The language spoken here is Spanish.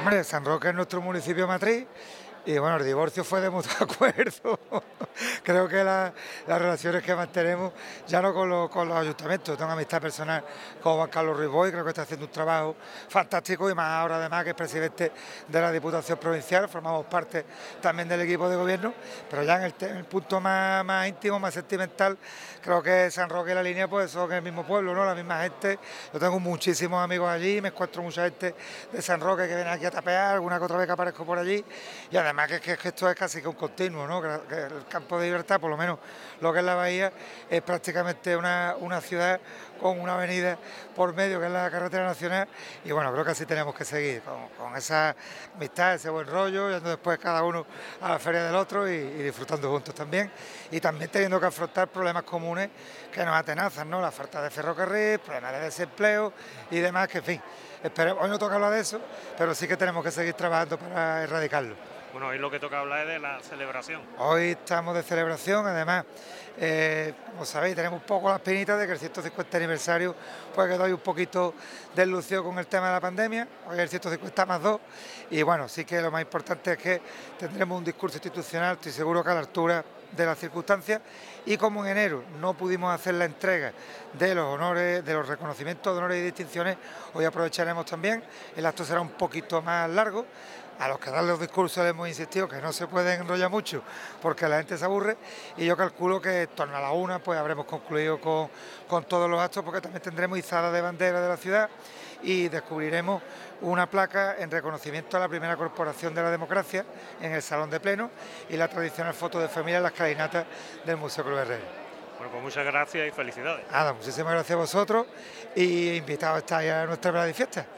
Hombre, San Roque es nuestro municipio matriz y bueno, el divorcio fue de mutuo acuerdo. Creo que las relaciones que mantenemos, ya no con los ayuntamientos, tengo amistad personal con Juan Carlos Ruiz Boix, creo que está haciendo un trabajo fantástico y más ahora además que es presidente de la Diputación Provincial, formamos parte también del equipo de gobierno, pero ya en el punto más íntimo, más sentimental, creo que San Roque y La Línea pues son el mismo pueblo, ¿no? La misma gente. Yo tengo muchísimos amigos allí, me encuentro mucha gente de San Roque que viene aquí a tapear, alguna que otra vez que aparezco por allí, y además que esto es casi que un continuo, ¿no? Que el campo de Libertad, por lo menos lo que es la bahía, es prácticamente una ciudad con una avenida por medio, que es la carretera nacional, y bueno, creo que así tenemos que seguir, con esa amistad, ese buen rollo, yendo después cada uno a la feria del otro y disfrutando juntos también, y también teniendo que afrontar problemas comunes que nos atenazan, ¿no? La falta de ferrocarril, problemas de desempleo y demás, que en fin, hoy no toca hablar de eso, pero sí que tenemos que seguir trabajando para erradicarlo. Bueno, hoy lo que toca hablar es de la celebración. Hoy estamos de celebración, además, como sabéis, tenemos un poco las pinitas de que el 150 aniversario pues quedó ahí un poquito deslucido con el tema de la pandemia, hoy es el 150 más 2, y bueno, sí que lo más importante es que tendremos un discurso institucional, estoy seguro que a la altura de las circunstancias, y como en enero no pudimos hacer la entrega de los honores, de los reconocimientos de honores y distinciones, hoy aprovecharemos también, el acto será un poquito más largo. A los que dan los discursos les hemos insistido que no se pueden enrollar mucho porque la gente se aburre, y yo calculo que en torno a la 1 pues habremos concluido con todos los actos, porque también tendremos izada de bandera de la ciudad y descubriremos una placa en reconocimiento a la primera corporación de la democracia en el Salón de Pleno y la tradicional foto de familia en las escalinata del Museo Cruz Herrera. Bueno, pues muchas gracias y felicidades. Nada, muchísimas gracias a vosotros y invitados a estar a nuestra velada de fiesta.